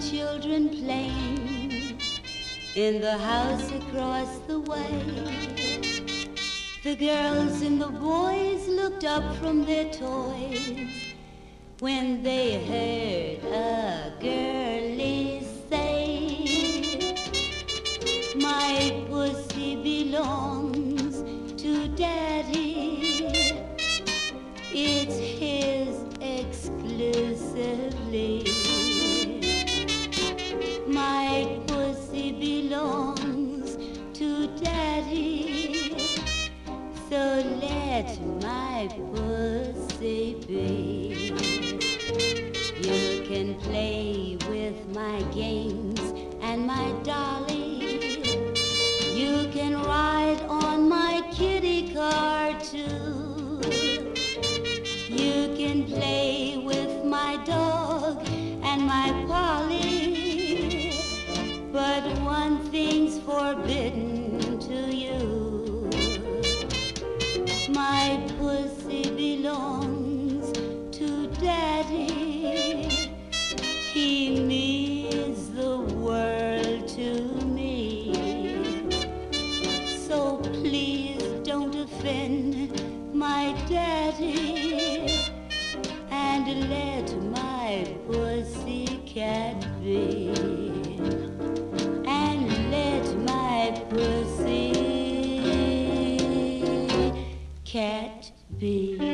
children playing in the house across the way. The girls and the boys looked up from their toys when they heard a girlie say, my pussy belongs to Daddy. It's his exclusively. My pussy belongs to Daddy, so let my pussy be. You can play with my games and my dolly. You can ride on my kitty car too. You can play with my dog and my Polly, but one thing's forbidden to you. My pussy belongs to Daddy. He means the world to me. So please don't offend my Daddy, and let my pussycat be. And let my pussycat be.